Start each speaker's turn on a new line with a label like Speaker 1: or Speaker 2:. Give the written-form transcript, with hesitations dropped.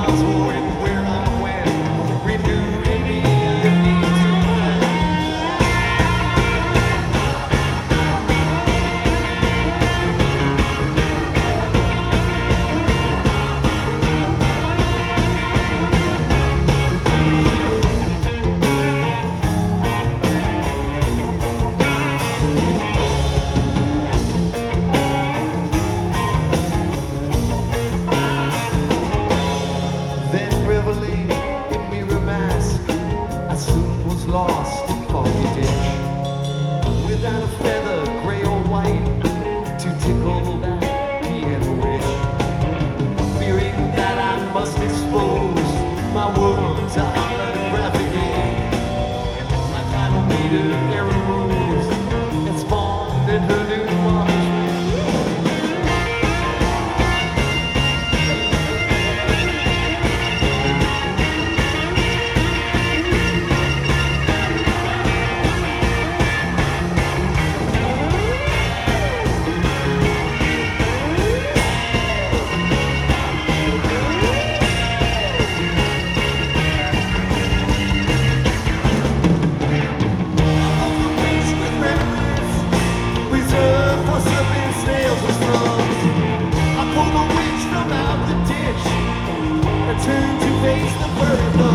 Speaker 1: lost in foggy ditch, without a feather, grey or white, to tickle that piano itch. Fearing that I must expose my world to holographic ink, my final meter error rules and spawned in her new march. Turn to face the bird.